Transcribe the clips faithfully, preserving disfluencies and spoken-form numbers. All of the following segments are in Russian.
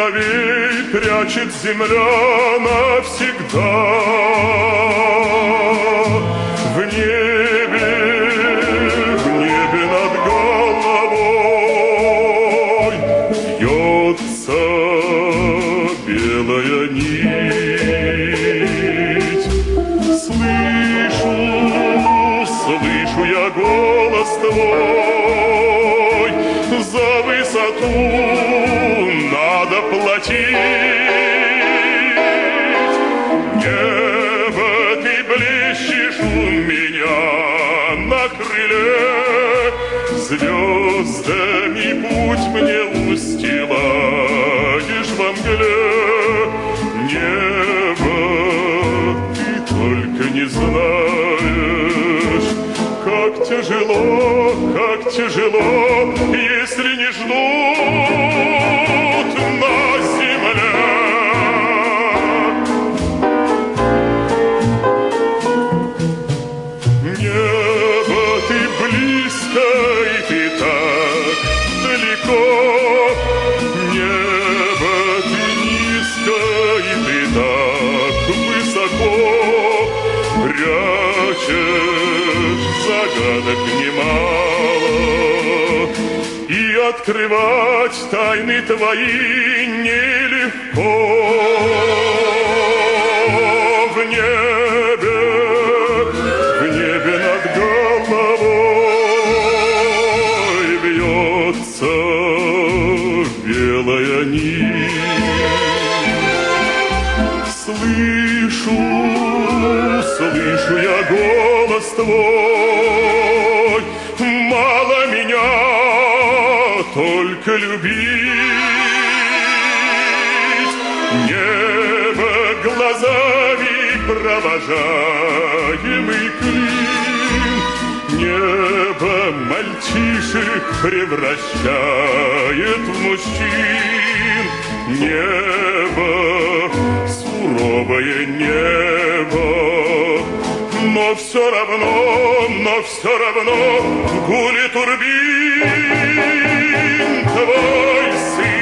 соловей прячет земля навсегда. В небе, в небе над головой вьется белая нить. Слышу, слышу я голос твой, за высоту надо платить. Небо, ты блещешь у меня на крыле, звездами путь мне устилаешь во мгле. Небо, ты только не знаешь, как тяжело, как тяжело, если не ждут на земле. Небо, ты близко, и ты так далеко. Небо, ты низко, и ты так высоко. Прячешь загадок немало, и открывать тайны твои нелегко. В небе, в небе над головой бьется белая нить. Слышу, слышу я голос твой, мало меня только любить. Небо глазами провожаемый клин, небо мальчишек превращает в мужчин. Небо, суровое небо, но все равно, но все равно в гуле турбин твой сын.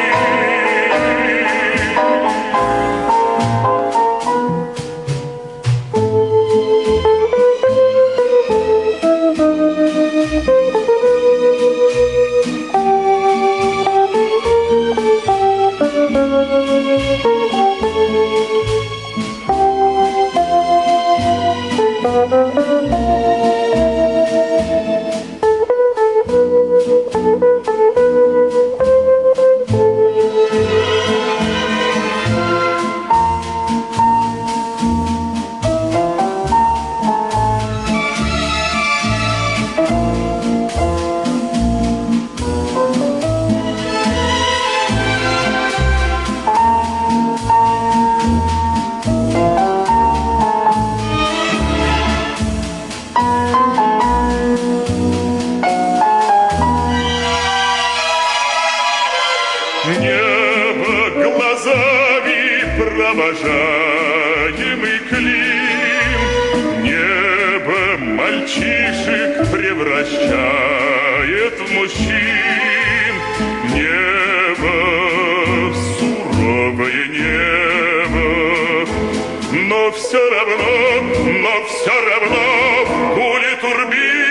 Небо глазами провожаемый клин, небо мальчишек превращает в мужчин. Небо, суровое небо, но все равно, но все равно в гуле турбин